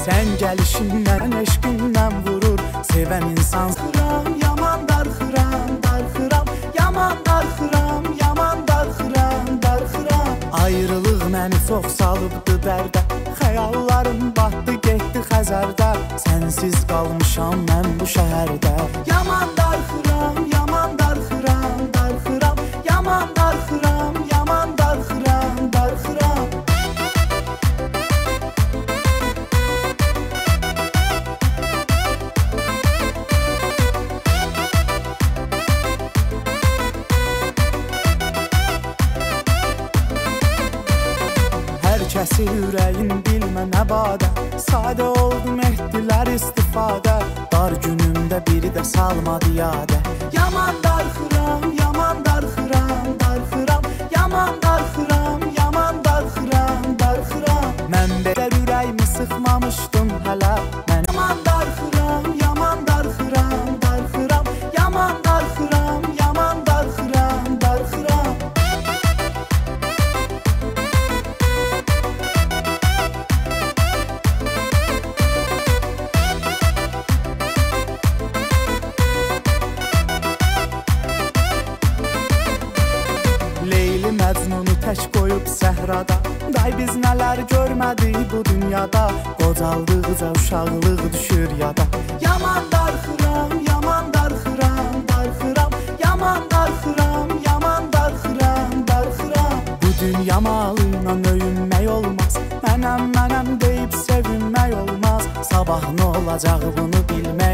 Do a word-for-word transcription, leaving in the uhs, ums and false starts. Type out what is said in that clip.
Sən gəlişindən, eşqindən vurur sevən insan. Darxıram, yaman darxıram, darxıram, yaman darxıram, yaman darxıram, darxıram. Ayrılıq məni çox salıbdı dərdə, xəyallarım batdı getdi Xəzərdə. Sənsiz qalmışam mən bu şəhərdə. Yaman darxıram, yaman darxıram, darxıram, yaman darxıram, yaman darxıram, darxıram. Kəsi ürəyin bilmə nə badə, sadə oldu mehdilər istifadə. Dar günümdə biri də salmadı yadə. Yaman darxıram, yaman darxıram, darxıram, yaman darxıram, yaman darxıram, darxıram. Mən belə ürəyimi sıxmamışdım hələ. Mən yaman darxıram, yaman darxıram, darxıram, yaman darxıram, yaman darxıram, darxıram. Leyli Məcnunu tək qoyub səhrada, day biz nələr görmədik bu dünyada. Qocaldıqca uşaqlıq düşür yada. Yaman darxıram, yaman darxıram, darxıram, yaman darxıram, yaman darxıram, darxıram. Bu dünya malıyla öyünmək olmaz, mənəm, mənəm deyib sevinmək olmaz. Sabah nə olacaq bunu bilmək